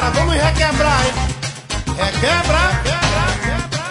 Agora vamos requebrar, hein? Requebra, quebra, quebra.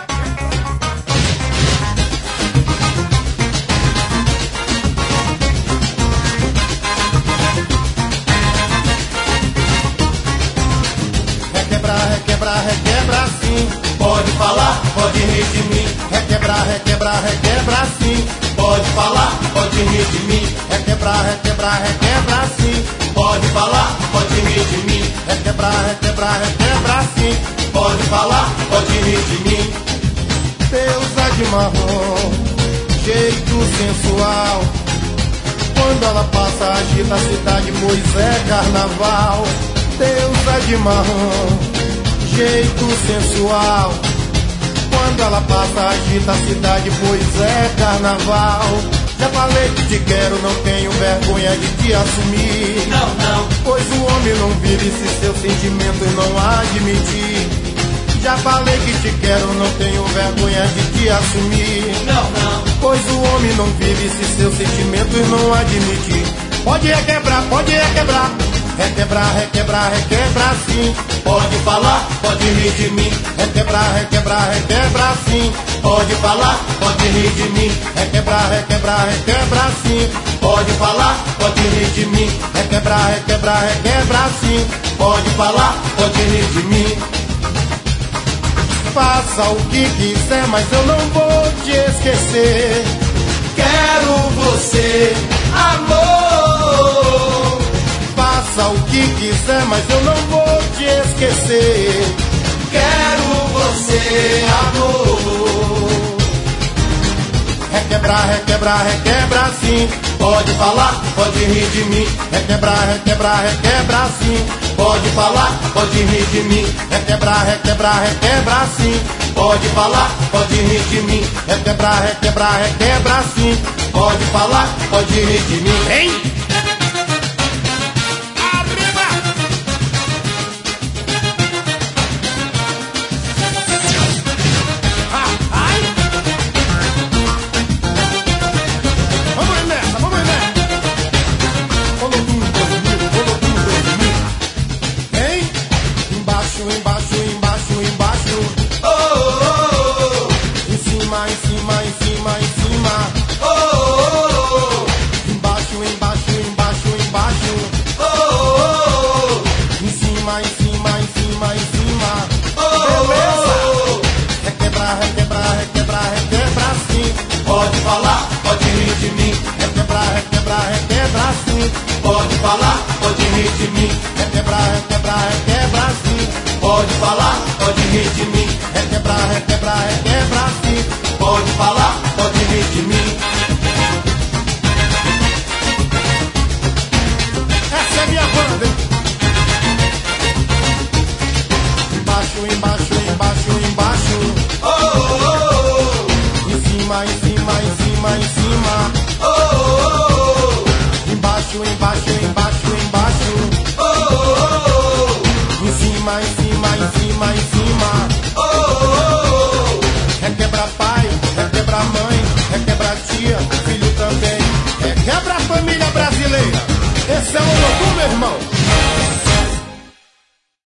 Requebrar, requebrar, requebra sim. Pode falar, pode rir de mim. Requebrar, requebrar, requebra sim. Pode falar, pode rir de mim. Requebrar, requebrar, requebra sim. Pode falar, pode rir de mim. Requebrar, requebrar, requebra sim. Pode falar, pode rir de mim. Deusa de marrom, jeito sensual. Quando ela passa, agita a cidade, pois é carnaval. Deusa de marrom, jeito sensual. Quando ela passa, agita a cidade, pois é carnaval. Já falei que te quero, não tenho vergonha de te assumir. Não, não. Pois o homem não vive se seu sentimento não admitir. Já falei que te quero, não tenho vergonha de te assumir. Não, não. Pois o homem não vive se seu sentimento não admitir. Pode requebrar, pode requebrar. Requebrar, requebrar, requebrar sim. Pode falar, pode rir de mim. Requebrar, requebrar, requebrar sim. Pode falar, pode rir de mim. Requebrar, requebrar, requebrar sim. Pode falar, pode rir de mim. Requebrar, requebrar, requebrar sim. Pode falar, pode rir de mim. Faça o que quiser, mas eu não vou te esquecer. Quero você, amor. Faça o que quiser, mas eu não vou te esquecer. Quero você, amor. Requebrar, requebrar, requebrar sim. Pode falar, pode rir de mim. Requebrar, requebrar, requebrar sim. Pode falar, pode rir de mim. Requebrar, requebrar, requebrar sim. Pode falar, pode rir de mim. Requebrar, requebrar, requebrar sim. Pode falar, pode rir de mim. Hein? Embaixo, embaixo, embaixo. Oh, oh, oh. Em cima, em cima, em cima, em cima. Oh, oh, oh. Embaixo, embaixo, embaixo, embaixo. Oh, oh, oh. Em cima, em cima, em cima, em cima. Oh, beleza? Oh, oh. Requebrar, requebrar, requebrar, requebrar sim. Pode falar, pode rir de mim. Requebrar, requebrar, requebrar sim. Pode falar, pode rir de mim. Requebrar, requebrar, requebrar sim. Pode falar, pode rir de mim. Requebrar, requebrar, requebrar sim. Pode falar, pode rir de mim. Essa é minha banda, hein? Embaixo, embaixo, embaixo, embaixo. Oh, oh, oh. Em cima, em cima, em cima, em cima. Oh, oh, oh. Embaixo, embaixo, embaixo, embaixo. Oh, oh, oh. Em cima, em cima, em cima, em cima.